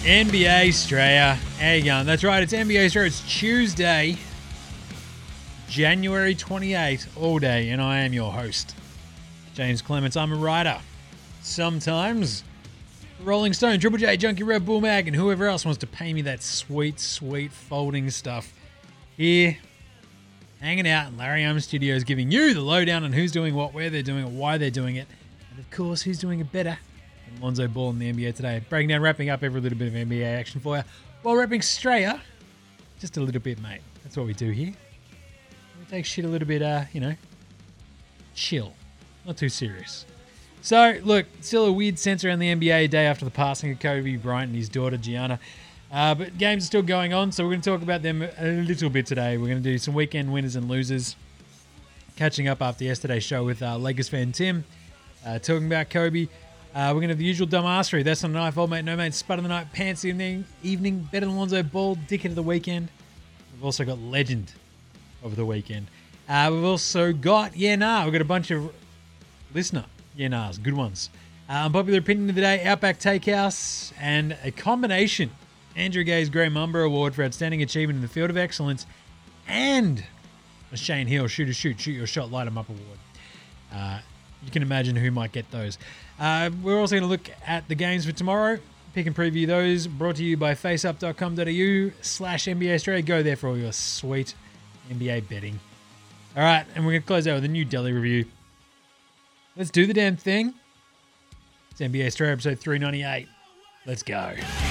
NBA Australia. How you going? That's right, it's NBA Australia. It's Tuesday, January 28th, all day, and I am your host, James Clements. I'm a writer. Sometimes Rolling Stone, Triple J, Junkie Red Bull Mag, and whoever else wants to pay me that sweet, sweet folding stuff. Here, hanging out in Larry Arm Studios, giving you the lowdown on who's doing what, where they're doing it, why they're doing it, and of course, who's doing it better than Lonzo Ball in the NBA today. Breaking down, wrapping up every little bit of NBA action for you, while wrapping Australia just a little bit, mate. That's what we do here. We take shit a little bit, chill. Not too serious. So, look, still a weird sense around the NBA day after the passing of Kobe Bryant and his daughter, Gianna. But games are still going on, so we're going to talk about them a little bit today. We're going to do some weekend winners and losers. Catching up after yesterday's show with Lakers fan Tim. Talking about Kobe. We're going to have the usual dumbassery. That's on the night, old mate, no mate, spud of the night, pants of the evening, better than Lonzo Ball, dickhead of the weekend. We've also got legend of the weekend. We've also got, we've got a bunch of listener good ones. Unpopular opinion of the day, Outback Takehouse, and a combination Andrew Gay's Grey Mumber Award for Outstanding Achievement in the Field of Excellence, and a Shane Hill Shoot Your Shot, Light 'em Up Award. You can imagine who might get those. We're also going to look at the games for tomorrow, pick and preview those, brought to you by faceup.com.au/NBA Australia. Go there for all your sweet NBA betting. All right, and we're going to close out with a new Delhi review. Let's do the damn thing. It's NBA Australia episode 398. Let's go.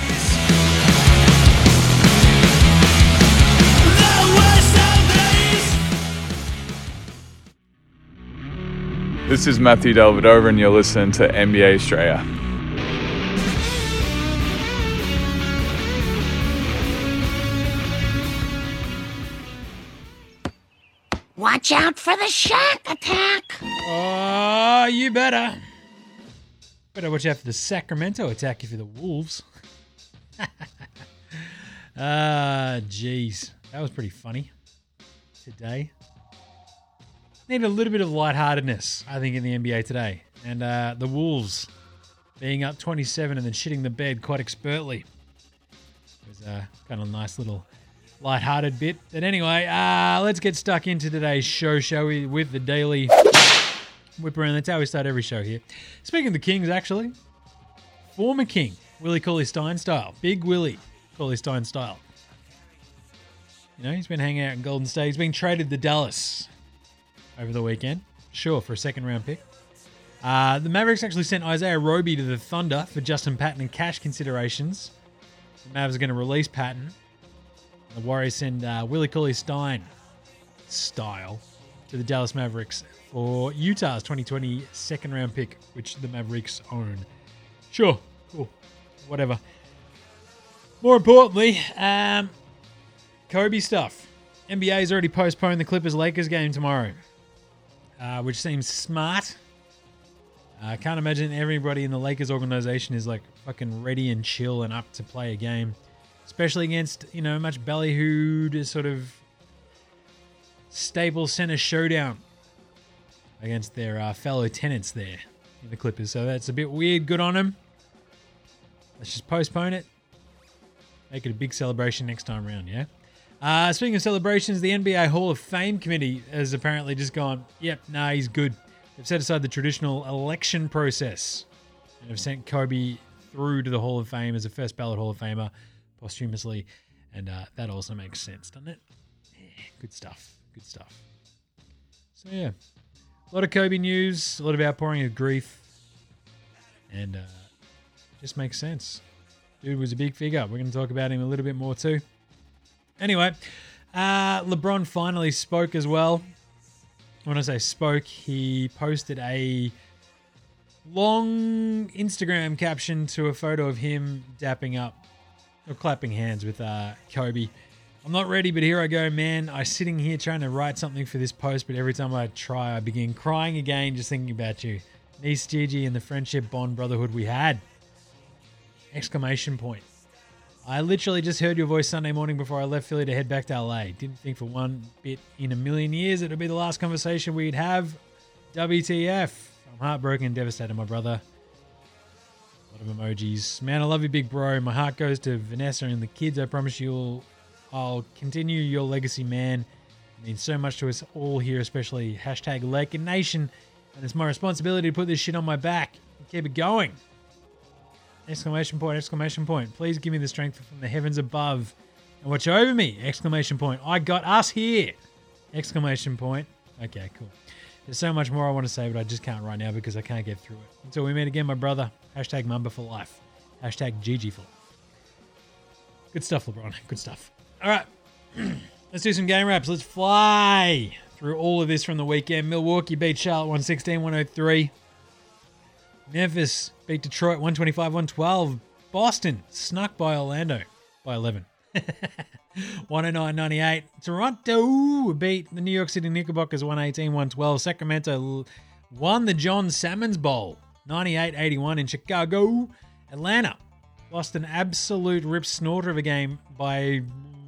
This is Matthew Delvedova, and you're listening to NBA Australia. Watch out for the Shaq attack. Oh, you better. Better watch out for the Sacramento attack if you're the Wolves. Jeez. That was pretty funny today. Need a little bit of lightheartedness, I think, in the NBA today. And the Wolves being up 27 and then shitting the bed quite expertly. It was a kind of nice little lighthearted bit. But anyway, let's get stuck into today's show, shall we, with the daily whip around. That's how we start every show here. Speaking of the Kings, actually, former King, Willie Cauley-Stein style. Big Willie Cauley-Stein style. You know, he's been hanging out in Golden State. He's been traded to Dallas over the weekend. Sure, for a second-round pick. The Mavericks actually sent Isaiah Roby to the Thunder for Justin Patton and cash considerations. The Mavs are going to release Patton. The Warriors send Willie Cauley-Stein style to the Dallas Mavericks for Utah's 2020 second-round pick, which the Mavericks own. Sure, cool, whatever. More importantly, Kobe stuff. NBA's already postponed the Clippers-Lakers game tomorrow, which seems smart. I can't imagine everybody in the Lakers organization is like fucking ready and chill and up to play a game, especially against, you know, much ballyhooed sort of Staples Center showdown against their fellow tenants there in the Clippers. So that's a bit weird. Good on them. Let's just postpone it. Make it a big celebration next time around, yeah? Speaking of celebrations, the NBA Hall of Fame committee has apparently just gone, he's good. They've set aside the traditional election process and have sent Kobe through to the Hall of Fame as a first ballot Hall of Famer posthumously. And that also makes sense, doesn't it? Yeah, good stuff. Good stuff. So, yeah. A lot of Kobe news, a lot of outpouring of grief. And just makes sense. Dude was a big figure. We're going to talk about him a little bit more too. Anyway, LeBron finally spoke as well. When I say spoke, he posted a long Instagram caption to a photo of him dapping up or clapping hands with Kobe. I'm not ready, but here I go, man. I'm sitting here trying to write something for this post, but every time I try, I begin crying again just thinking about you. Niece Gigi and the friendship, bond, brotherhood we had. Exclamation point. I literally just heard your voice Sunday morning before I left Philly to head back to LA. Didn't think for one bit in a million years it would be the last conversation we'd have. WTF. I'm heartbroken and devastated, my brother. A lot of emojis. Man, I love you, big bro. My heart goes to Vanessa and the kids. I promise you I'll continue your legacy, man. It means so much to us all here, especially hashtag Laker Nation. And it's my responsibility to put this shit on my back and keep it going. Exclamation point, exclamation point. Please give me the strength from the heavens above and watch over me. Exclamation point. I got us here. Exclamation point. Okay, cool. There's so much more I want to say, but I just can't right now because I can't get through it. Until we meet again, my brother. Hashtag Mamba for life. Hashtag GG for life. Good stuff, LeBron. Good stuff. All right. Let's do some game wraps. Let's fly through all of this from the weekend. Milwaukee beat Charlotte 116-103. Memphis beat Detroit 125-112. Boston snuck by Orlando by 11. 109-98. Toronto beat the New York City Knickerbockers 118-112. Sacramento won the John Salmons Bowl 98-81 in Chicago. Atlanta lost an absolute rip snorter of a game by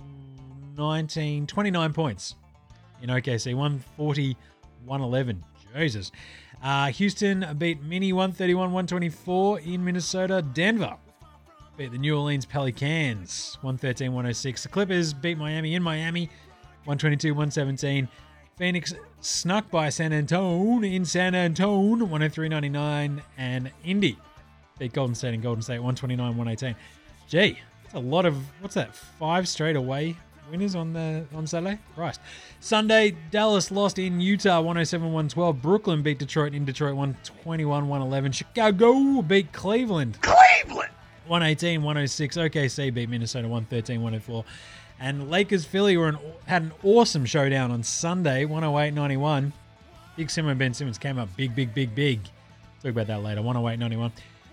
29 points in OKC. 140-111. Jesus. Houston beat Mini 131-124 in Minnesota. Denver beat the New Orleans Pelicans 113-106. The Clippers beat Miami in Miami 122-117. Phoenix snuck by San Antonio in San Antonio 103-99. And Indy beat Golden State in Golden State 129-118. Gee, that's a lot of, what's that, 5 straight away winners on Saturday? Christ. Sunday, Dallas lost in Utah 107-112. Brooklyn beat Detroit in Detroit 121-111. Chicago beat Cleveland 118-106. OKC beat Minnesota 113-104. And Lakers-Philly had an awesome showdown on Sunday, 108-91. Big Simon Ben Simmons came up big. Talk about that later, 108-91.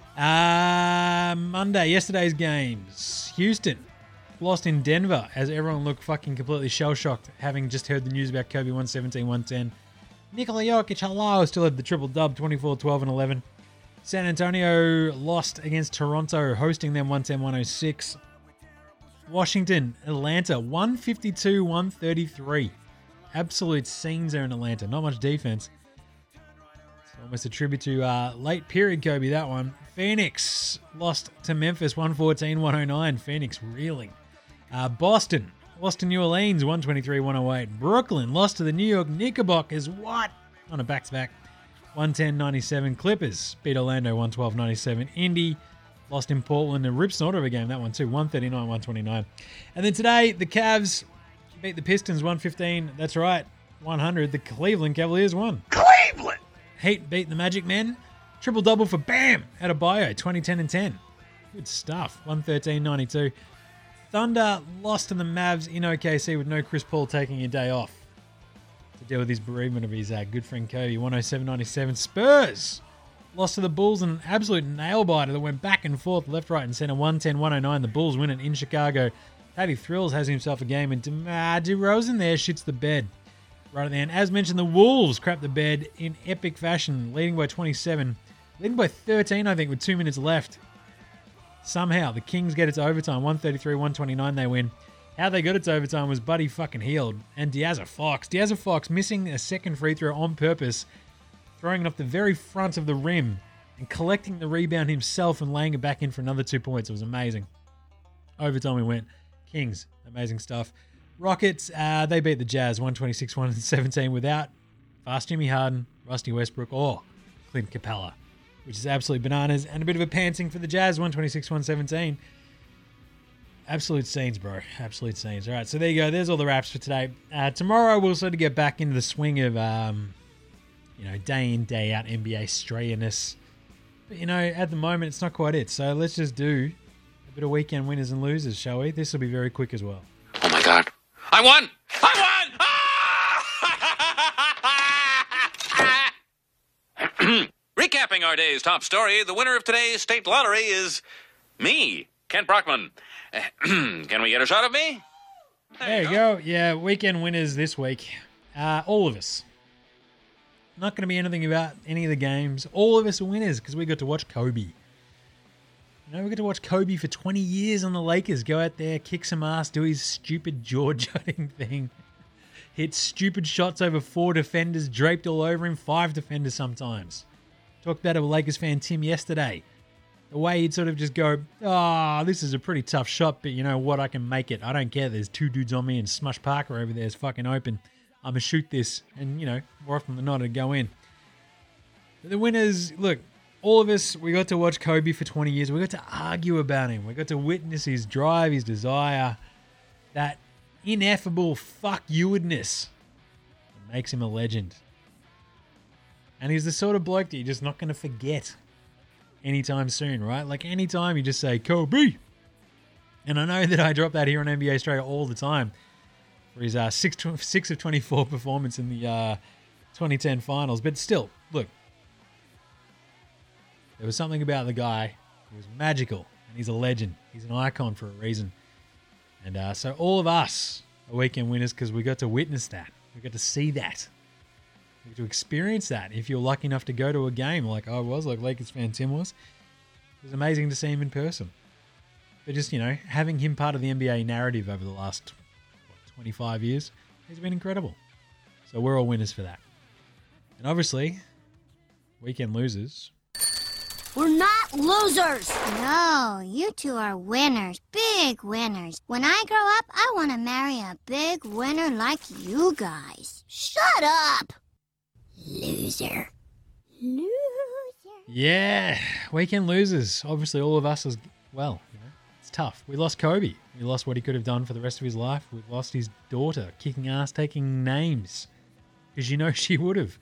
Monday, yesterday's games. Houston lost in Denver as everyone looked fucking completely shell-shocked, having just heard the news about Kobe 117-110. Nikola Jokic, hello, still had the triple-dub, 24, 12, and 11. San Antonio lost against Toronto, hosting them 110-106. Washington, Atlanta, 152-133. Absolute scenes there in Atlanta. Not much defense. It's almost a tribute to late period Kobe, that one. Phoenix lost to Memphis, 114-109. Phoenix reeling. Boston lost to New Orleans, 123-108. Brooklyn lost to the New York Knickerbockers. What? On a back-to-back. 110-97. Clippers beat Orlando 112-97. Indy lost in Portland. A rip snorter of a game, that one too. 139-129. And then today, the Cavs beat the Pistons 115. That's right, 100. The Cleveland Cavaliers won. Cleveland! Heat beat the Magic Men. Triple-double for Bam Adebayo, 20-10 and 10. Good stuff. 113-92. Thunder lost to the Mavs in OKC with no Chris Paul taking a day off to deal with his bereavement of his good friend Kobe. 107-97. Spurs lost to the Bulls in an absolute nail-biter that went back and forth, left, right, and center. 110-109. The Bulls win it in Chicago. Patty Thrills has himself a game, and DeRozan there shits the bed right at the end. As mentioned, the Wolves crap the bed in epic fashion, leading by 27. Leading by 13, I think, with 2 minutes left. Somehow, the Kings get it to overtime. 133-129, they win. How they got it to overtime was Buddy fucking Hield and De'Aaron Fox. De'Aaron Fox missing a second free throw on purpose, throwing it off the very front of the rim and collecting the rebound himself and laying it back in for another 2 points. It was amazing. Overtime we went. Kings, amazing stuff. Rockets, they beat the Jazz 126-117 without fast Jimmy Harden, Rusty Westbrook, or Clint Capella, which is absolutely bananas, and a bit of a pantsing for the Jazz, 126-117. Absolute scenes, bro. Absolute scenes. All right, so there you go. There's all the wraps for today. Tomorrow we'll sort of get back into the swing of, day in, day out NBA strayness. But, at the moment, it's not quite it. So let's just do a bit of weekend winners and losers, shall we? This will be very quick as well. Oh, my God. I won! Recapping our day's top story, the winner of today's state lottery is me, Kent Brockman. Can we get a shot of me? There you go. Yeah, weekend winners this week. All of us. Not going to be anything about any of the games. All of us are winners because we got to watch Kobe. We got to watch Kobe for 20 years on the Lakers. Go out there, kick some ass, do his stupid jaw-jutting thing. Hit stupid shots over 4 defenders, draped all over him, 5 defenders sometimes. Talked about it with Lakers fan Tim yesterday. The way he'd sort of just go, this is a pretty tough shot, but you know what? I can make it. I don't care. There's 2 dudes on me and Smush Parker over there is fucking open. I'm going to shoot this. And, you know, more often than not, it'd go in. But the winners, look, all of us, we got to watch Kobe for 20 years. We got to argue about him. We got to witness his drive, his desire, that ineffable fuck you-ness that makes him a legend. And he's the sort of bloke that you're just not going to forget anytime soon, right? Like anytime you just say, Kobe. And I know that I drop that here on NBA Australia all the time for his 6 of 24 performance in the 2010 finals. But still, look, there was something about the guy. He was magical, and he's a legend. He's an icon for a reason. And so all of us are weekend winners because we got to witness that. We got to see that. We got to experience that. If you're lucky enough to go to a game like I was, like Lakers fan Tim was, it was amazing to see him in person. But just, you know, having him part of the NBA narrative over the last 25 years has been incredible. So we're all winners for that. And obviously, weekend losers. We're not losers. No, you two are winners. Big winners. When I grow up, I want to marry a big winner like you guys. Shut up. Loser. Yeah, weekend losers. Obviously, all of us as well. You know, it's tough. We lost Kobe. We lost what he could have done for the rest of his life. We've lost his daughter, kicking ass, taking names, because you know she would have.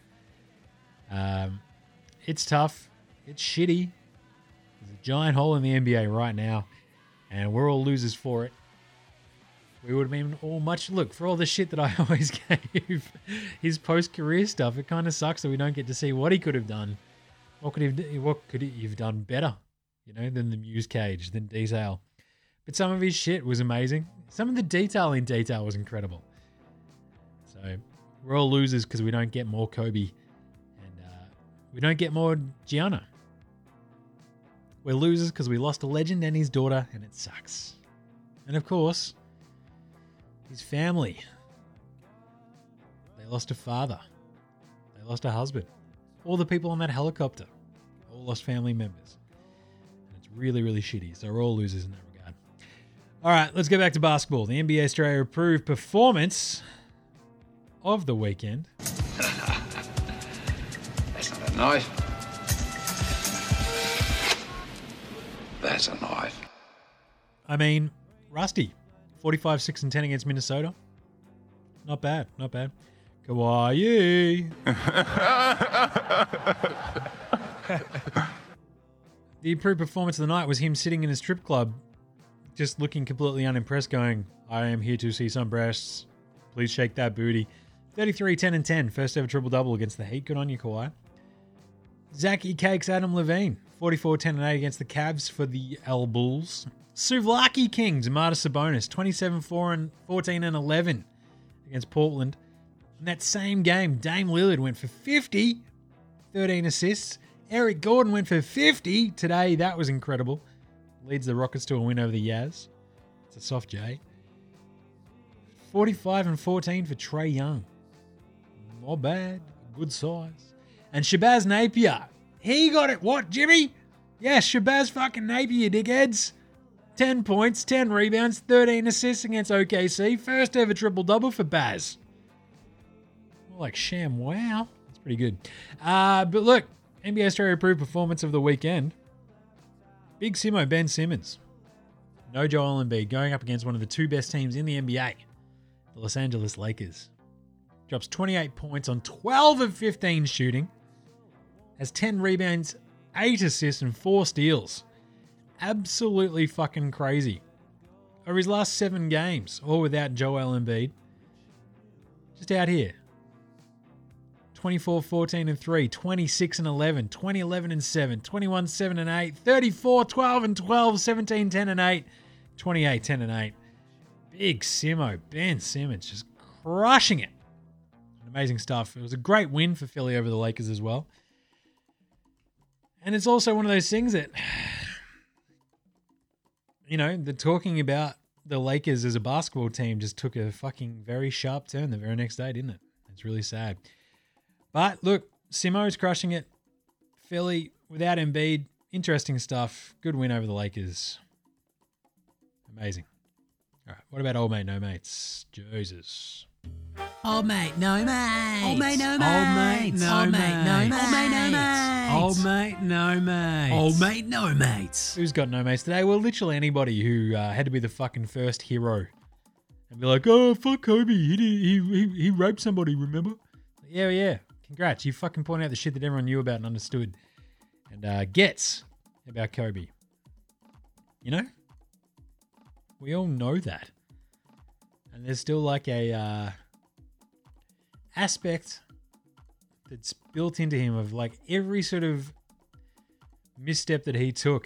It's tough. It's shitty. There's a giant hole in the NBA right now, and we're all losers for it. We would have been all much... Look, for all the shit that I always gave his post-career stuff, it kind of sucks that we don't get to see what he could have done. What could he have done better, you know, than the Muse cage, than detail. But some of his shit was amazing. Some of the detail in detail was incredible. So we're all losers because we don't get more Kobe, and we don't get more Gianna. We're losers because we lost a legend and his daughter, and it sucks. And of course, his family. They lost a father. They lost a husband. All the people on that helicopter all lost family members. And it's really, really shitty. So we're all losers in that regard. All right, let's go back to basketball. The NBA Australia approved performance of the weekend. That's not a knife. That's a knife. I mean, Rusty, 45, 6, and 10 against Minnesota. Not bad, not bad. Kawaii. The improved performance of the night was him sitting in a strip club, just looking completely unimpressed, going, I am here to see some breasts. Please shake that booty. 33, 10, and 10. First ever triple-double against the Heat. Good on you, Kawhi. Zachy cakes Adam Levine. 44, 10, and 8 against the Cavs for the L Bulls. Souvlaki King, Domantas Sabonis. 27, 4, and 14, and 11 against Portland. In that same game, Dame Lillard went for 50, 13 assists. Eric Gordon went for 50 today. That was incredible. Leads the Rockets to a win over the Jazz. It's a soft J. 45 and 14 for Trae Young. Not bad. Good size. And Shabazz Napier. He got it. What, Jimmy? Yes, Shabazz fucking Napier, dickheads. 10 points, 10 rebounds, 13 assists against OKC. First ever triple-double for Baz. More like Sham. Wow. That's pretty good. But look, NBA Australia approved performance of the weekend. Big Simo, Ben Simmons. No Joel Embiid, going up against one of the two best teams in the NBA, the Los Angeles Lakers. Drops 28 points on 12 of 15 shooting. Has 10 rebounds, 8 assists, and 4 steals. Absolutely fucking crazy. Over his last 7 games, all without Joel Embiid. Just out here. 24, 14, and 3, 26 and 11, 20, 11 and 7, 21, 7 and 8, 34, 12 and 12, 17, 10 and 8, 28, 10 and 8. Big Simo, Ben Simmons, just crushing it. Amazing stuff. It was a great win for Philly over the Lakers as well. And it's also one of those things that, you know, the talking about the Lakers as a basketball team just took a fucking very sharp turn the very next day, didn't it? It's really sad. But look, Simo's crushing it. Philly, without Embiid, interesting stuff. Good win over the Lakers. Amazing. All right, what about old mate, no mates? Jesus. Old mate, no mates. Old mate, no mates. Old mate, no Old mate, mates. no Old mate, no mates. mates. Old mate, no mates. Old mate, no mates. Who's got no mates today? Well, literally anybody who had to be the fucking first hero and be like, oh, fuck Kobe. He raped somebody, remember? Yeah. Congrats. You fucking point out the shit that everyone knew about and understood and gets about Kobe. You know? We all know that. And there's still like a aspect that's built into him of like every sort of misstep that he took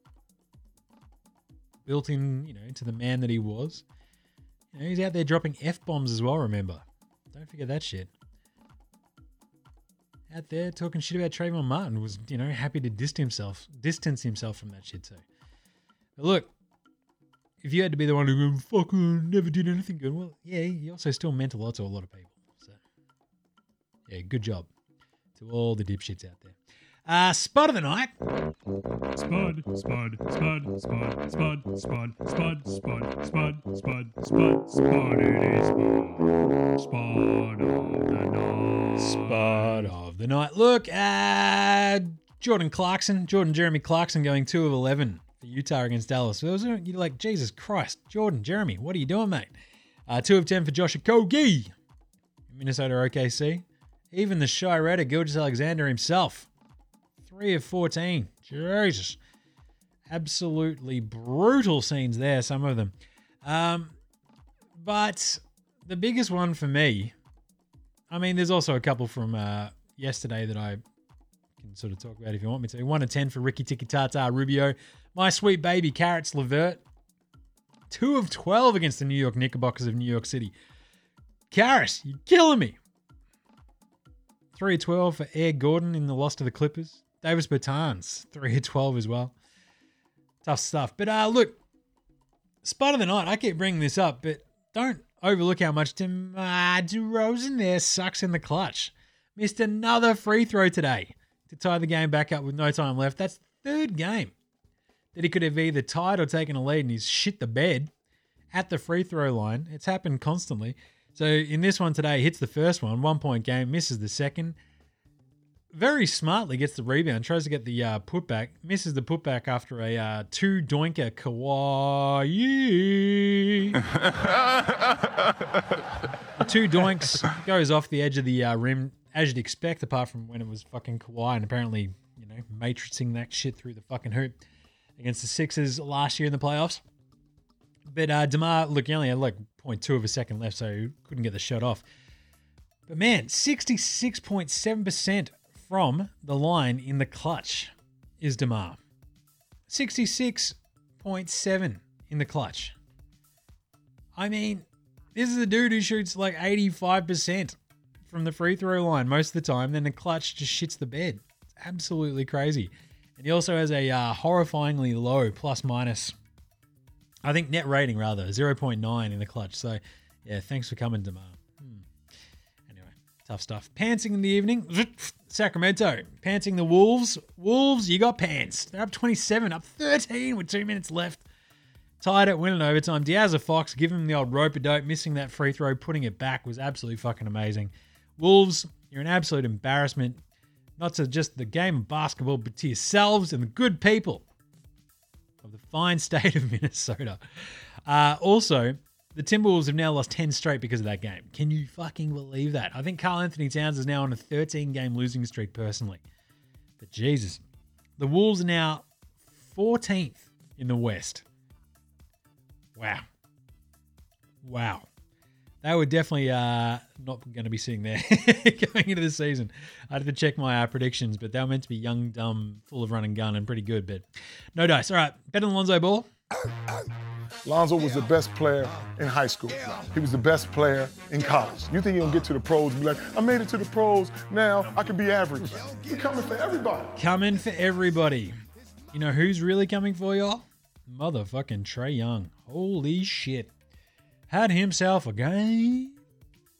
built in, to the man that he was. He's out there dropping F-bombs as well, remember. Don't forget that shit. Out there talking shit about Trayvon Martin was, happy to distance himself from that shit too. But look, if you had to be the one who fucking never did anything good, well, yeah, he also still meant a lot to a lot of people. So, yeah, good job to all the dipshits out there. Spot of the night. Spud. Spot it is. Spot of the night. Look, Jordan Jeremy Clarkson going 2 of 11 for Utah against Dallas. So you're like, Jesus Christ, Jordan, Jeremy, what are you doing, mate? 2 of 10 for Josh Okogie, Minnesota OKC. Even the shy Redder, Gilgeous Alexander himself, 3 of 14. Jesus. Absolutely brutal scenes there, some of them. But the biggest one for me, there's also a couple from yesterday that I can sort of talk about if you want me to. 1 of 10 for Ricky Tiki Tata Rubio. My sweet baby, Carrots Levert. 2 of 12 against the New York Knickerbockers of New York City. Carrot, you're killing me. 3 of 12 for Air Gordon in the loss to the Clippers. Davis Bertans, 3 of 12 as well. Tough stuff. But look, spot of the night, I keep bringing this up, but don't overlook how much DeRozan there sucks in the clutch. Missed another free throw today to tie the game back up with no time left. That's the 3rd game that he could have either tied or taken a lead, and he's shit the bed at the free throw line. It's happened constantly. So in this one today, hits the first one, 1-point game, misses the second. Very smartly gets the rebound, tries to get the putback, misses the putback after a 2-doinker Kawhi. 2 doinks, goes off the edge of the rim, as you'd expect, apart from when it was fucking Kawhi and apparently, matrixing that shit through the fucking hoop against the Sixers last year in the playoffs. But DeMar, look, he only had like 0.2 of a second left, so couldn't get the shot off. But man, 66.7% from the line in the clutch is DeMar. 66.7 in the clutch. This is a dude who shoots like 85% from the free throw line most of the time, then the clutch just shits the bed. It's absolutely crazy. And he also has a horrifyingly low net rating rather, 0.9 in the clutch. So, yeah, thanks for coming, DeMar. Anyway, tough stuff. Pantsing in the evening. Sacramento, pantsing the Wolves. Wolves, you got pants. They're up 27, up 13 with 2 minutes left. Tied it, winning overtime. De'Aaron Fox, giving him the old rope-a-dope, missing that free throw, putting it back was absolutely fucking amazing. Wolves, you're an absolute embarrassment. Not to just the game of basketball, but to yourselves and the good people of the fine state of Minnesota. Also, the Timberwolves have now lost 10 straight because of that game. Can you fucking believe that? I think Karl Anthony Towns is now on a 13-game losing streak personally. But Jesus. The Wolves are now 14th in the West. Wow. They were definitely not going to be sitting there going into the season. I had to check my predictions, but they were meant to be young, dumb, full of run and gun and pretty good, but no dice. All right, better than Lonzo Ball? Lonzo was the best player in high school. He was the best player in college. You think he'll get to the pros and be like, I made it to the pros, now I can be average. He's coming for everybody. Coming for everybody. You know who's really coming for y'all? Motherfucking Trae Young. Holy shit. Had himself a game.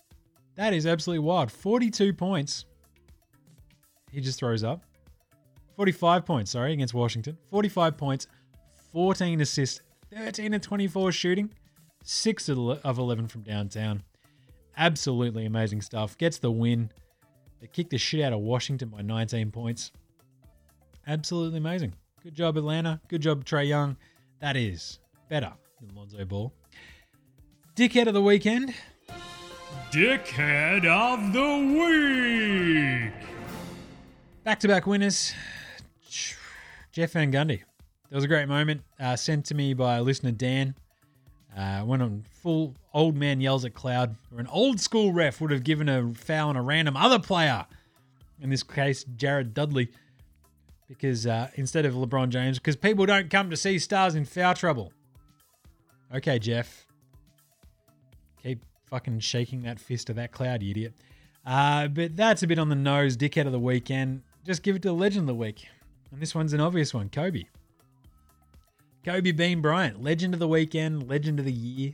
That is absolutely wild. 42 points. He just throws up. 45 points, against Washington. 45 points, 14 assists, 13 of 24 shooting, 6 of 11 from downtown. Absolutely amazing stuff. Gets the win. They kicked the shit out of Washington by 19 points. Absolutely amazing. Good job, Atlanta. Good job, Trae Young. That is better than Lonzo Ball. Dickhead of the weekend. Dickhead of the week. Back-to-back winners. Jeff Van Gundy. That was a great moment. Sent to me by listener Dan. Went on full old man yells at cloud, or an old school ref would have given a foul on a random other player. In this case, Jared Dudley. Because instead of LeBron James, because people don't come to see stars in foul trouble. Okay, Jeff. Keep fucking shaking that fist at that cloud, you idiot. But that's a bit on the nose. Dickhead of the weekend. Just give it to the legend of the week. And this one's an obvious one. Kobe. Kobe Bean Bryant. Legend of the weekend. Legend of the year.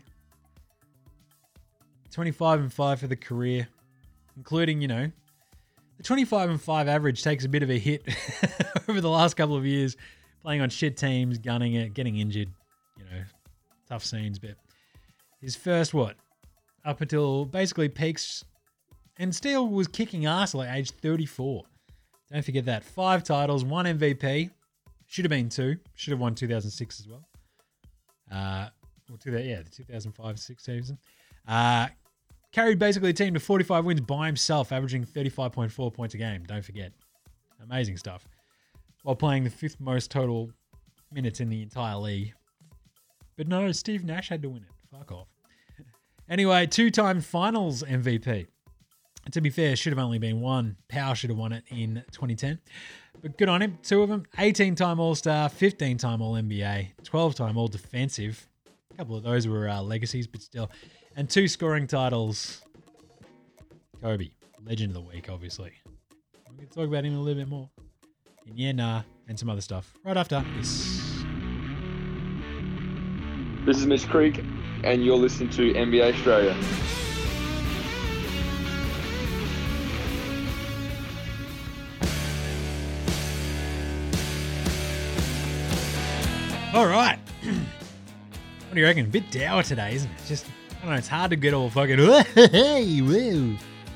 25-5 for the career. Including, the 25-5 average takes a bit of a hit over the last couple of years. Playing on shit teams, gunning it, getting injured. Tough scenes. But his first, up until basically peaks, and still was kicking ass at age 34. Don't forget that. 5 titles, 1 MVP. Should have been 2. Should have won 2006 as well. The 2005-6 season. Carried basically a team to 45 wins by himself, averaging 35.4 points a game. Don't forget. Amazing stuff. While playing the 5th most total minutes in the entire league. But no, Steve Nash had to win it. Fuck off. Anyway, 2-time finals MVP. To be fair, should have only been 1. Powell should have won it in 2010. But good on him. 2 of them. 18-time All-Star, 15-time All-NBA, 12-time All-Defensive. A couple of those were legacies, but still. And 2 scoring titles. Kobe. Legend of the week, obviously. We can talk about him a little bit more. And some other stuff. Right after this. This is Mitch Creek, and you're listening to NBA Australia. All right. What do you reckon? A bit dour today, isn't it? Just, I don't know, it's hard to get all fucking, hey, woo.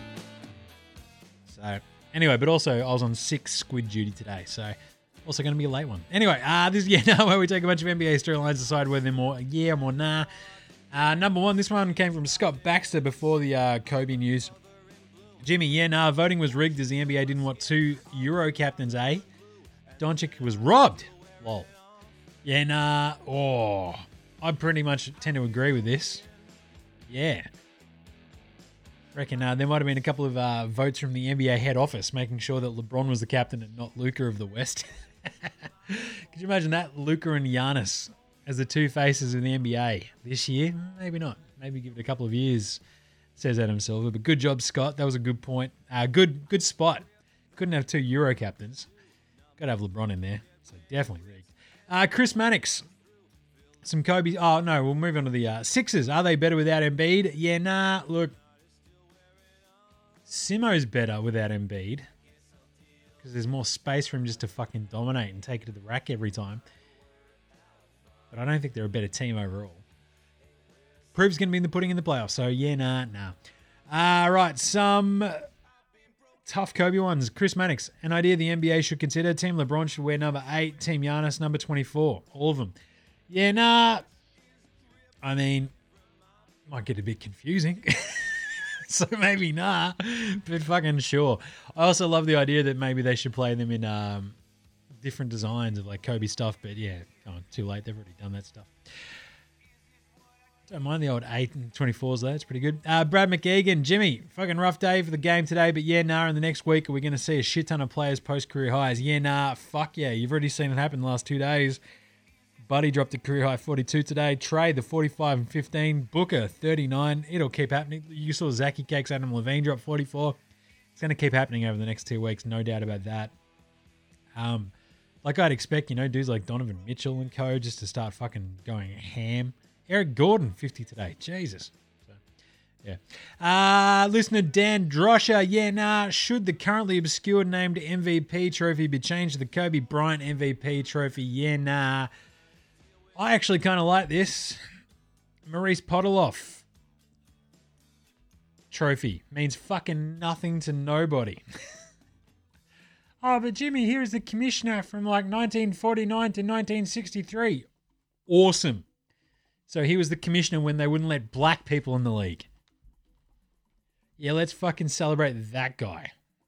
So, anyway, but also I was on 6 squid duty today, so also going to be a late one. Anyway, this is where we take a bunch of NBA storylines, decide whether they're more yeah or nah. Number 1, this one came from Scott Baxter before the Kobe news. Jimmy, voting was rigged as the NBA didn't want 2 Euro captains, eh? Doncic was robbed. Lol. I pretty much tend to agree with this. Yeah. Reckon there might have been a couple of votes from the NBA head office making sure that LeBron was the captain and not Luka of the West. Could you imagine that? Luka and Giannis as the 2 faces of the NBA this year? Maybe not. Maybe give it a couple of years, says Adam Silver. But good job, Scott. That was a good point. Good spot. Couldn't have 2 Euro captains. Got to have LeBron in there. So definitely rigged. Chris Mannix. Some Kobe. Oh, no, we'll move on to the Sixers. Are they better without Embiid? Look. Simo's better without Embiid. Because there's more space for him just to fucking dominate and take it to the rack every time. But I don't think they're a better team overall. Proof's going to be in the pudding in the playoffs. So, nah. Right, some tough Kobe ones. Chris Mannix. An idea the NBA should consider. Team LeBron should wear number 8. Team Giannis, number 24. All of them. I mean, might get a bit confusing. So maybe nah. But fucking sure. I also love the idea that maybe they should play them in different designs of like Kobe stuff. But yeah, too late. They've already done that stuff. Don't mind the old 8 and 24s though. It's pretty good. Brad McEgan. Jimmy, fucking rough day for the game today. But in the next week, are we going to see a shit ton of players post career highs? Fuck yeah. You've already seen it happen the last 2 days. Buddy dropped a career high 42 today. Trey, the 45 and 15. Booker, 39. It'll keep happening. You saw Zachy Cakes, Adam Levine drop 44. It's going to keep happening over the next 2 weeks. No doubt about that. Like I'd expect, dudes like Donovan Mitchell and co. just to start fucking going ham. Eric Gordon, 50 today. Jesus. So, Yeah. Listener Dan Drosher, yeah, nah. Should the currently obscure named MVP trophy be changed to the Kobe Bryant MVP trophy? Yeah, nah. I actually kind of like this. Maurice Podoloff trophy means fucking nothing to nobody. Oh, but Jimmy, here is the commissioner from like 1949 to 1963. Awesome. So he was the commissioner when they wouldn't let black people in the league. Yeah, let's fucking celebrate that guy.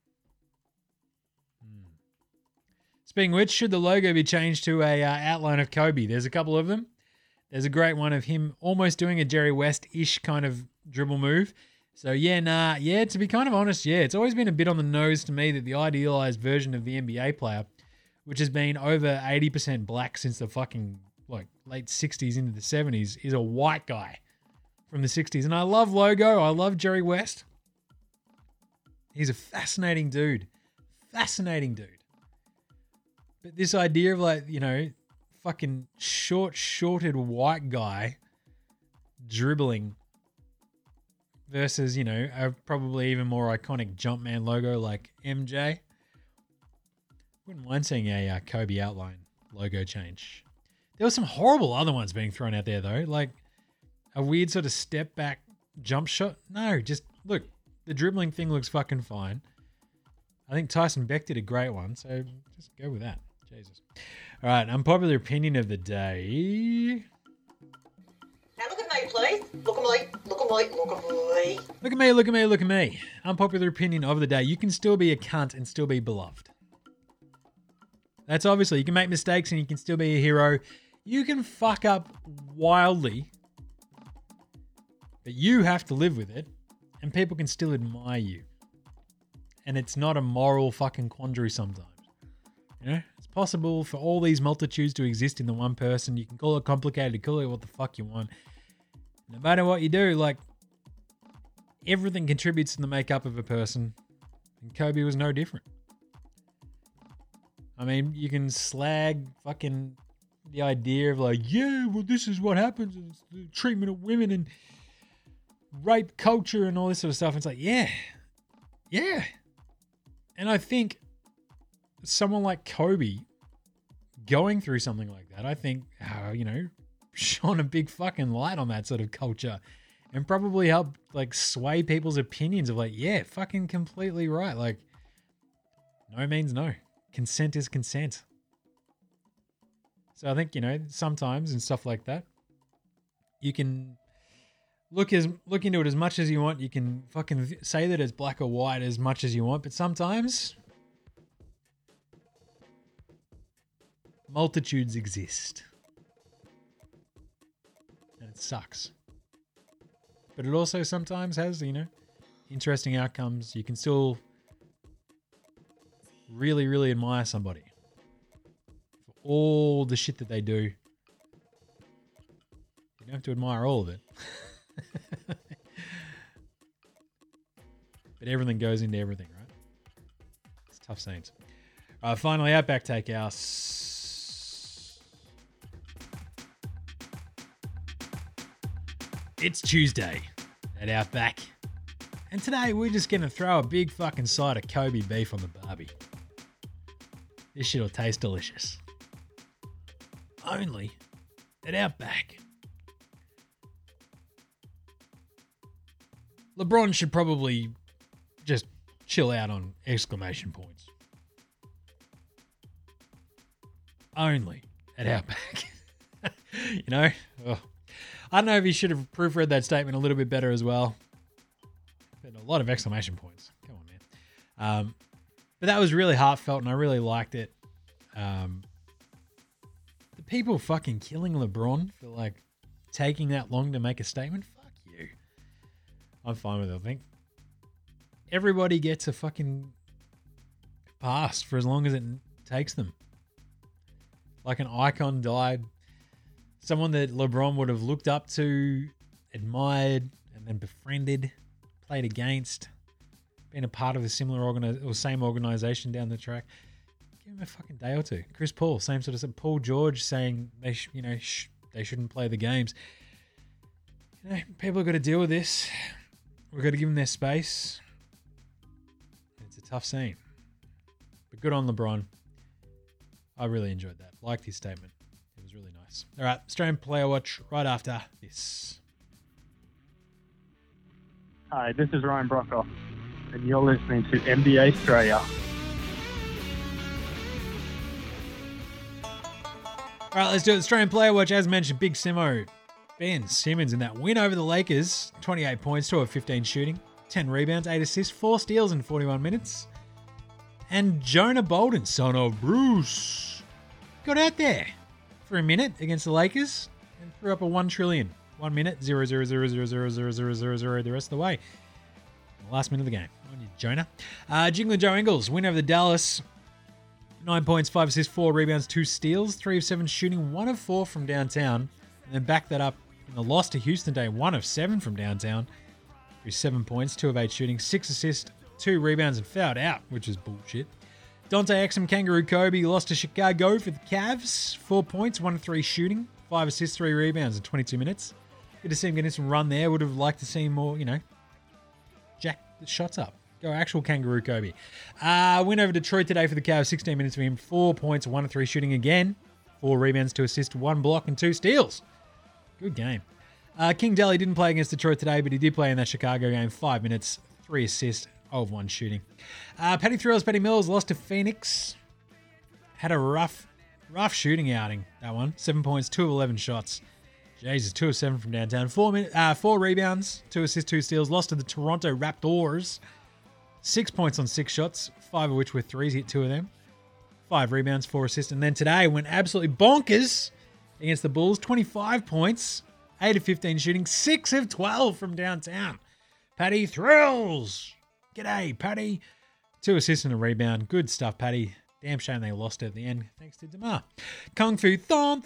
Speaking of which, should the logo be changed to a outline of Kobe? There's a couple of them. There's a great one of him almost doing a Jerry West-ish kind of dribble move. So yeah, nah, yeah, to be kind of honest, yeah, it's always been a bit on the nose to me that the idealized version of the NBA player, which has been over 80% black since the fucking like late 60s into the 70s, is a white guy from the 60s. And I love Logo. I love Jerry West. He's a fascinating dude. Fascinating dude. But this idea of like, you know, fucking shorted white guy dribbling versus, you know, a probably even more iconic Jumpman logo like MJ. Wouldn't mind seeing a Kobe outline logo change. There were some horrible other ones being thrown out there though, like a weird sort of step back jump shot. No, just look, the dribbling thing looks fucking fine. I think Tyson Beck did a great one, so just go with that. Jesus. All right, unpopular opinion of the day. Now look at me, please. Look at me. Look at me. Look at me. Look at me, look at me, look at me. Unpopular opinion of the day. You can still be a cunt and still be beloved. That's obviously, you can make mistakes and you can still be a hero. You can fuck up wildly, but you have to live with it and people can still admire you. And it's not a moral fucking quandary sometimes. You know, it's possible for all these multitudes to exist in the one person. You can call it complicated, call it what the fuck you want. No matter what you do, like, everything contributes to the makeup of a person. And Kobe was no different. I mean, you can slag fucking the idea of like, yeah, well, this is what happens. It's the treatment of women and rape culture and all this sort of stuff. It's like, yeah. And I think someone like Kobe going through something like that, I think, you know, shone a big fucking light on that sort of culture and probably helped like sway people's opinions of like, yeah, fucking completely right. Like, no means no. Consent is consent. So I think, you know, sometimes and stuff like that, you can look into it as much as you want. You can fucking say that it's black or white as much as you want, but sometimes multitudes exist. And it sucks. But it also sometimes has, you know, interesting outcomes. You can still really, really admire somebody for all the shit that they do. You don't have to admire all of it. But everything goes into everything, right? It's tough scenes. Finally, Outback Takehouse. It's Tuesday at Outback. And today we're just going to throw a big fucking side of Kobe beef on the barbie. This shit'll taste delicious. Only at Outback. LeBron should probably just chill out on exclamation points. Only at Outback. You know? Oh. I don't know if he should have proofread that statement a little bit better as well. But a lot of exclamation points. Come on, man. But that was really heartfelt and I really liked it. The people fucking killing LeBron for like taking that long to make a statement, fuck you. I'm fine with it, I think. Everybody gets a fucking pass for as long as it takes them. Like an icon died. Someone that LeBron would have looked up to, admired, and then befriended, played against, been a part of a similar or same organization down the track. Give him a fucking day or two. Chris Paul, same sort of stuff. Paul George saying they shouldn't play the games. You know, people have got to deal with this. We've got to give them their space. It's a tough scene. But good on LeBron. I really enjoyed that. Liked his statement. It was really nice. All right, Australian Player Watch right after this. Hi, this is Ryan Brockhoff, and you're listening to NBA Australia. All right, let's do it. Australian Player Watch. As mentioned, Big Simo, Ben Simmons in that win over the Lakers. 28 points, 2 of 15 shooting, 10 rebounds, 8 assists, 4 steals in 41 minutes. And Jonah Bolden, son of Bruce, got out there for a minute against the Lakers and threw up a 1 trillion. 1 minute, 0.000000000 the rest of the way. The last minute of the game. On you, Jonah. Jingler Joe Ingles, win over the Dallas. 9 points, 5 assists, 4 rebounds, 2 steals, 3 of 7 shooting, 1 of 4 from downtown. And then back that up in the loss to Houston today, 1 of 7 from downtown. 7 points, 2 of 8 shooting, 6 assists, 2 rebounds, and fouled out, which is bullshit. Dante Exum, Kangaroo Kobe lost to Chicago for the Cavs. 4 points, 1 of 3 shooting, 5 assists, 3 rebounds in 22 minutes. Good to see him getting some run there. Would have liked to see him more, jack the shots up. Go actual Kangaroo Kobe. Win over Detroit today for the Cavs. 16 minutes for him. 4 points, 1 of 3 shooting again. 4 rebounds, 2 assists, 1 block, and 2 steals. Good game. King Daly didn't play against Detroit today, but he did play in that Chicago game. 5 minutes, 3 assists, 0 of 1 shooting. Patty Mills lost to Phoenix. Had a rough shooting outing, that one. 7 points, 2 of 11 shots. Jesus, 2 of 7 from downtown. 4 rebounds, 2 assists, 2 steals. Lost to the Toronto Raptors. 6 points on 6 shots, 5 of which were threes. Hit 2 of them. 5 rebounds, 4 assists. And then today went absolutely bonkers against the Bulls. 25 points, 8 of 15 shooting, 6 of 12 from downtown. Patty thrills. G'day, Patty. 2 assists and a rebound. Good stuff, Patty. Damn shame they lost at the end, thanks to DeMar. Kung Fu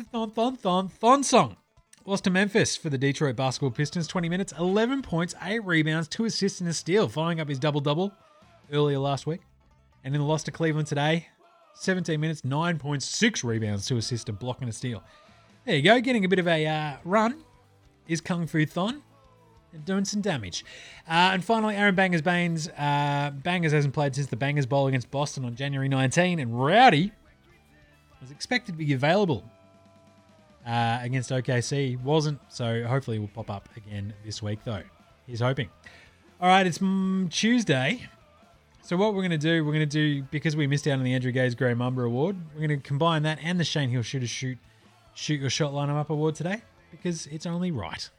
Thon Song. Lost to Memphis for the Detroit Basketball Pistons. 20 minutes, 11 points, 8 rebounds, 2 assists and a steal, following up his double-double earlier last week. And then the loss to Cleveland today. 17 minutes, 9 points, 6 rebounds, 2 assists, a block and a steal. There you go, getting a bit of a run is Kung Fu Thon and doing some damage. And finally, Aaron Bangers Baines. Bangers hasn't played since the Bangers Bowl against Boston on January 19, and Rowdy was expected to be available against OKC. Wasn't, so hopefully will pop up again this week, though. He's hoping. All right, it's Tuesday. So what we're going to do, because we missed out on the Andrew Gaze Grey Mamba Award, we're going to combine that and the Shane Hill Shoot Your Shot Line 'em Up Award today, because it's only right.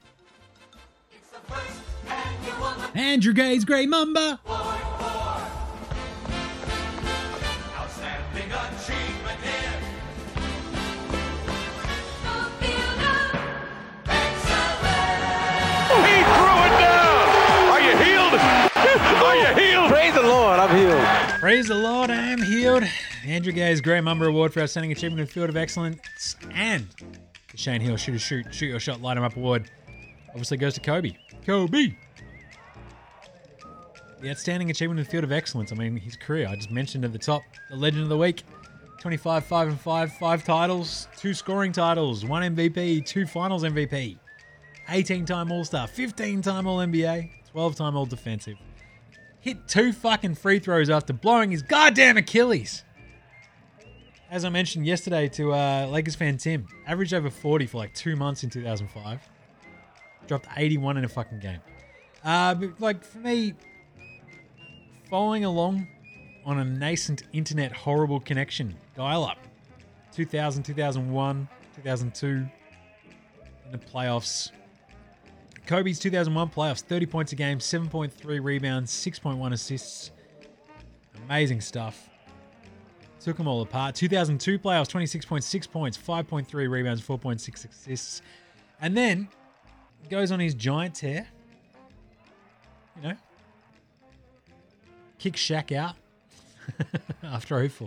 Andrew Gaze Grey Mamba. Outstanding achievement here. He threw it down. Are you healed? Are you healed? Praise the Lord, I'm healed. Praise the Lord, I am healed. Andrew Gaze Grey Mamba Award for Outstanding Achievement in the Field of Excellence, and the Shane Hill Shoot Your Shot Line 'em Up Award obviously goes to Kobe. Kobe! The Outstanding Achievement in the Field of Excellence. I mean, his career, I just mentioned at the top, the Legend of the Week. 25, 5-5, 5 titles, 2 scoring titles, 1 MVP, 2 Finals MVP, 18-time All-Star, 15-time All-NBA, 12-time All-Defensive. Hit 2 fucking free throws after blowing his goddamn Achilles. As I mentioned yesterday to Lakers fan Tim, averaged over 40 for like 2 months in 2005. Dropped 81 in a fucking game. But like for me, following along on a nascent internet horrible connection, dial-up, 2000, 2001, 2002, in the playoffs. Kobe's 2001 playoffs, 30 points a game, 7.3 rebounds, 6.1 assists. Amazing stuff. Took them all apart. 2002 playoffs, 26.6 points, 5.3 rebounds, 4.6 assists. And then goes on his giant tear. You know, kicks Shaq out after 04.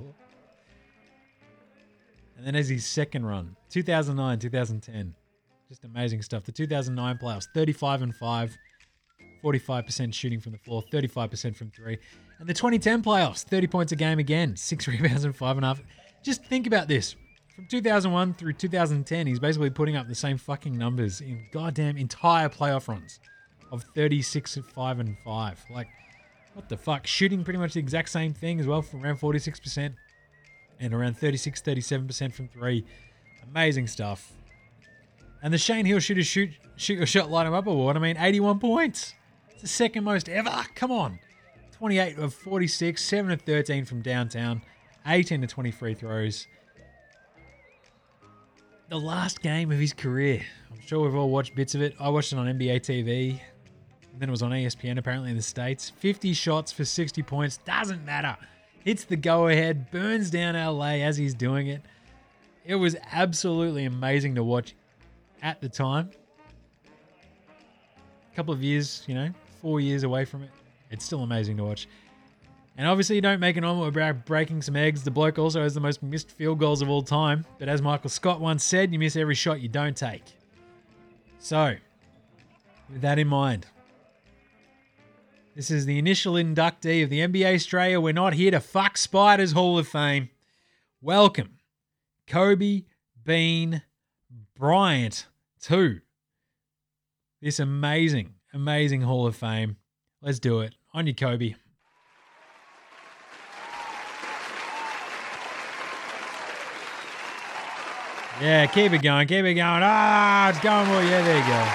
And then as his second run, 2009, 2010. Just amazing stuff. The 2009 playoffs, 35-5, 45% shooting from the floor, 35% from 3. And the 2010 playoffs, 30 points a game again, 6 rebounds and 5.5. Just think about this. From 2001 through 2010, he's basically putting up the same fucking numbers in goddamn entire playoff runs. of 36 at 5 and 5. Like, what the fuck? Shooting pretty much the exact same thing as well, from around 46% and around 36-37% from 3. Amazing stuff. And the Shane Hill Shoot Your Shot Light 'em Up award, 81 points. It's the second most ever. Come on. 28 of 46, 7 of 13 from downtown, 18 to 20 free throws. The last game of his career. I'm sure we've all watched bits of it. I watched it on NBA TV. And then it was on ESPN apparently in the States. 50 shots for 60 points. Doesn't matter. Hits the go-ahead. Burns down LA as he's doing it. It was absolutely amazing to watch at the time. A couple of years, 4 years away from it. It's still amazing to watch. And obviously you don't make an omelet without breaking some eggs. The bloke also has the most missed field goals of all time. But as Michael Scott once said, you miss every shot you don't take. So, with that in mind, this is the initial inductee of the NBA Australia We're Not Here to Fuck Spiders Hall of Fame. Welcome, Kobe Bean Bryant to this amazing, amazing Hall of Fame. Let's do it. On you, Kobe. Yeah, keep it going, keep it going. It's going well. Yeah, there you go.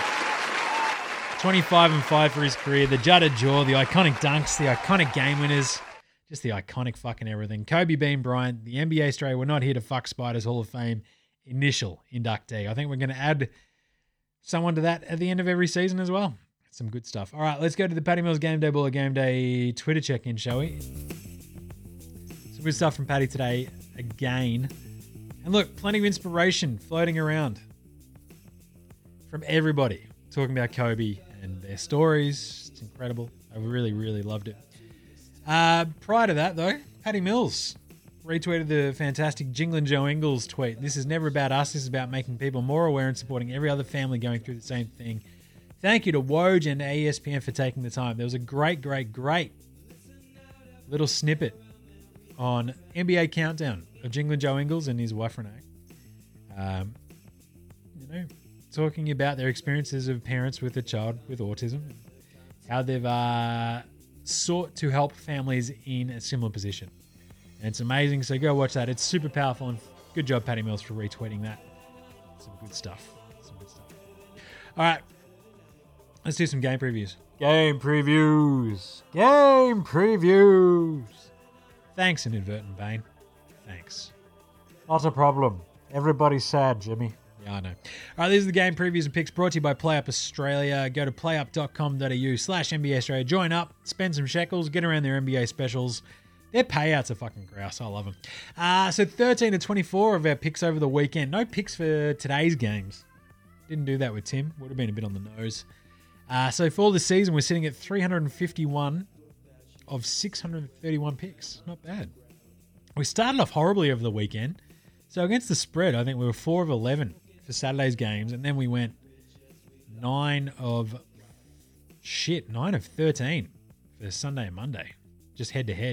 25 and 5 for his career. The jutted jaw, the iconic dunks, the iconic game winners. Just the iconic fucking everything. Kobe Bean Bryant, the NBA Australia We're Not Here to Fuck Spiders Hall of Fame initial inductee. I think we're going to add someone to that at the end of every season as well. Some good stuff. All right, let's go to the Paddy Mills Game Day Baller Game Day Twitter check-in, shall we? Some good stuff from Paddy today again. And look, plenty of inspiration floating around from everybody talking about Kobe and their stories. It's incredible. I really, really loved it. Prior to that, though, Paddy Mills retweeted the fantastic Jinglin' Joe Ingles tweet. This is never about us. This is about making people more aware and supporting every other family going through the same thing. Thank you to Woj and ESPN for taking the time. There was a great, great, great little snippet on NBA Countdown of Jinglin' Joe Ingles and his wife Renee. Talking about their experiences of parents with a child with autism, how they've sought to help families in a similar position. And it's amazing, so go watch that. It's super powerful, and good job, Paddy Mills, for retweeting that. Some good stuff. All right. Let's do some game previews. Game previews. Thanks, Inadvertent Bane. Thanks. Not a problem. Everybody's sad, Jimmy. Yeah, I know. All right, these are the game previews and picks brought to you by PlayUp Australia. Go to playup.com.au/NBA Australia. Join up, spend some shekels, get around their NBA specials. Their payouts are fucking grouse. I love them. So 13 to 24 of our picks over the weekend. No picks for today's games. Didn't do that with Tim. Would have been a bit on the nose. So for the season, we're sitting at 351 of 631 picks. Not bad. We started off horribly over the weekend. So against the spread, I think we were 4 of 11 for Saturday's games. And then we went 9 of 13 for Sunday and Monday. Just head to head.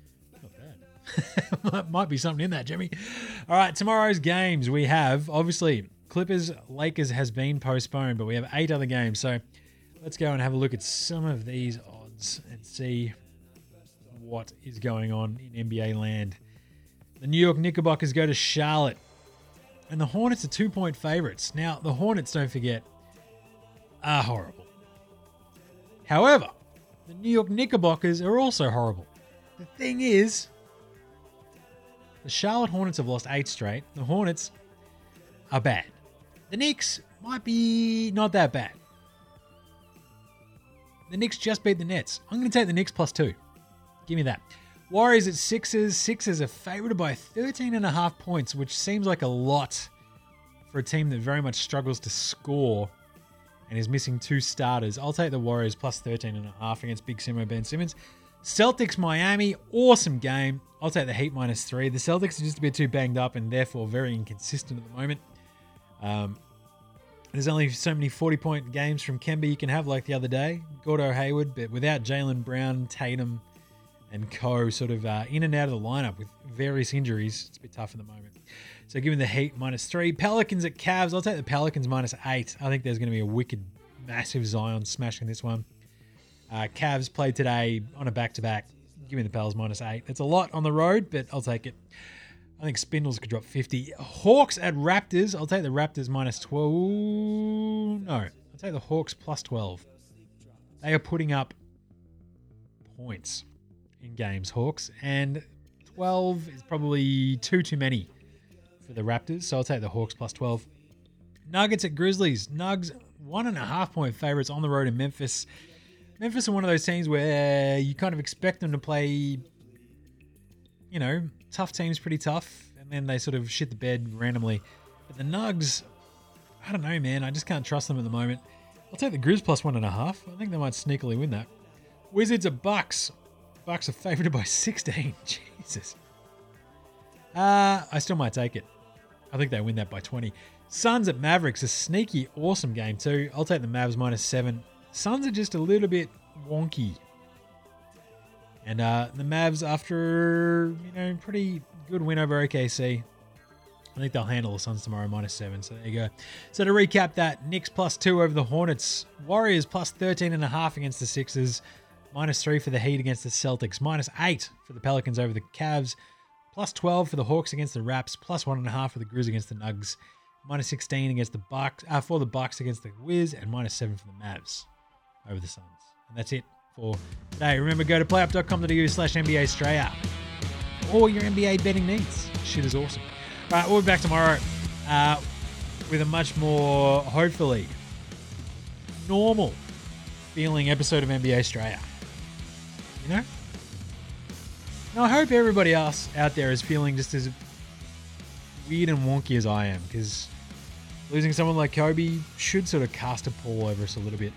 Not bad. Might be something in that, Jimmy. All right, tomorrow's games. We have, obviously, Clippers-Lakers has been postponed, but we have 8 other games. So let's go and have a look at some of these odds and see what is going on in NBA land. The New York Knickerbockers go to Charlotte, and the Hornets are 2-point favorites. Now, the Hornets, don't forget, are horrible. However, the New York Knickerbockers are also horrible. The thing is, the Charlotte Hornets have lost 8 straight. The Hornets are bad. The Knicks might be not that bad. The Knicks just beat the Nets. I'm going to take the Knicks +2. Give me that. Warriors at Sixers. Sixers are favoured by 13.5 points, which seems like a lot for a team that very much struggles to score and is missing 2 starters. I'll take the Warriors +13.5 against Big Simo Ben Simmons. Celtics Miami, awesome game. I'll take the Heat -3. The Celtics are just a bit too banged up and therefore very inconsistent at the moment. There's only so many 40-point games from Kemba you can have, like the other day. Gordo Hayward, but without Jaylen Brown, Tatum, and co sort of in and out of the lineup with various injuries, it's a bit tough at the moment. So give me the Heat -3. Pelicans at Cavs. I'll take the Pelicans -8. I think there's going to be a wicked massive Zion smashing this one. Cavs played today on a back-to-back. Give me the Pels -8. It's a lot on the road, but I'll take it. I think Spindles could drop 50. Hawks at Raptors. I'll take the Raptors -12. No, I'll take the Hawks +12. They are putting up points in games, Hawks, and 12 is probably too many for the Raptors, so I'll take the Hawks +12. Nuggets at Grizzlies. Nugs 1.5-point favorites on the road in Memphis. Memphis are one of those teams where you kind of expect them to play, tough teams pretty tough, and then they sort of shit the bed randomly. But the Nugs, I don't know, man. I just can't trust them at the moment. I'll take the Grizz +1.5. I think they might sneakily win that. Wizards at Bucks. Bucks are favoured by 16. Jesus. I still might take it. I think they win that by 20. Suns at Mavericks. A sneaky, awesome game too. I'll take the Mavs -7. Suns are just a little bit wonky. And the Mavs, after, pretty good win over OKC, I think they'll handle the Suns tomorrow, -7. So there you go. So to recap that, Knicks +2 over the Hornets. Warriors +13.5 against the Sixers. -3 for the Heat against the Celtics. -8 for the Pelicans over the Cavs. +12 for the Hawks against the Raps. +1.5 for the Grizz against the Nugs. -16 against the Bucks, for the Bucks against the Wiz, and -7 for the Mavs over the Suns. And that's it for today. Remember, go to playup.com.au/NBA Australia. All your NBA betting needs. Shit is awesome. All right, we'll be back tomorrow with a much more, hopefully, normal feeling episode of NBA Australia. And I hope everybody else out there is feeling just as weird and wonky as I am, because losing someone like Kobe should sort of cast a pall over us a little bit,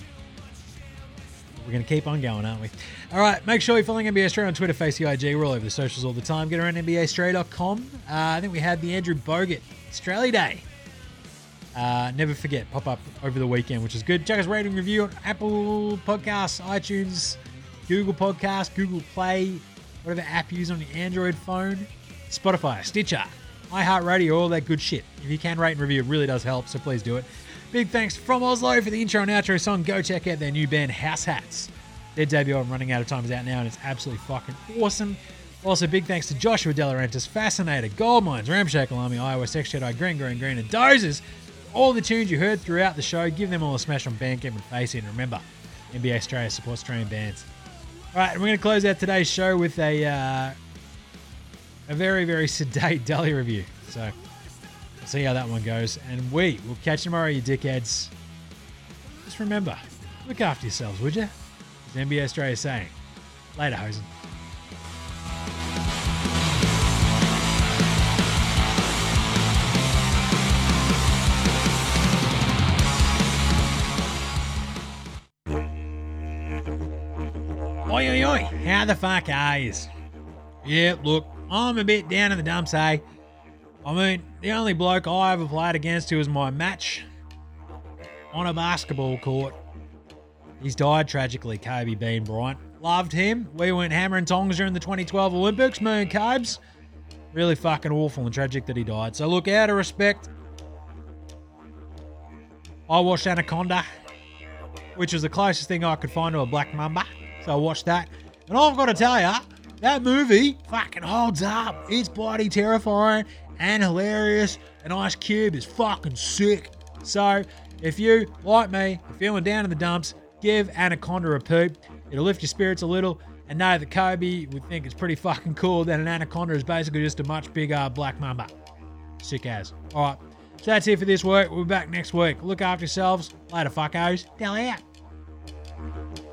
We're going to keep on going, aren't we? All right, make sure you're following NBA Australia on Twitter, Facebook, IG. We're all over the socials all the time. Get around NBAaustralia.com. I think we had the Andrew Bogut Australia Day. Never forget, pop up over the weekend, which is good. Check us rating review on Apple Podcasts, iTunes, Google Podcasts, Google Play, whatever app you use on your Android phone, Spotify, Stitcher, iHeartRadio, all that good shit. If you can rate and review, it really does help, so please do it. Big thanks from Oslo for the intro and outro song. Go check out their new band, House Hats. Their debut album, Running Out of Time, is out now, and it's absolutely fucking awesome. Also, big thanks to Joshua De Laurentiis, Fascinator, Goldmines, Ramshackle Army, Iowa, Sex Jedi, Green, and Dozers. All the tunes you heard throughout the show, give them all a smash on Bandcamp and Faceit. And remember, NBA Australia supports Australian bands. All right, and we're going to close out today's show with a very, very sedate Dahlia review. So, we'll see how that one goes. And we will catch you tomorrow, you dickheads. Just remember, look after yourselves, would you? As NBA Australia is saying. Later, Hosen. Oi, oi, oi, how the fuck are yous? Yeah, look, I'm a bit down in the dumps, eh? I mean, the only bloke I ever played against who was my match on a basketball court, he's died tragically, Kobe Bean Bryant. Loved him. We went hammer and tongs during the 2012 Olympics, me and Cobes. Really fucking awful and tragic that he died. So look, out of respect, I watched Anaconda, which was the closest thing I could find to a black mamba. So I watched that. And I've got to tell you, that movie fucking holds up. It's bloody terrifying and hilarious. And Ice Cube is fucking sick. So if you, like me, are feeling down in the dumps, give Anaconda a poop. It'll lift your spirits a little. And know that Kobe would think it's pretty fucking cool that an Anaconda is basically just a much bigger black mamba. Sick as. All right. So that's it for this week. We'll be back next week. Look after yourselves. Later, fuckos. Down out.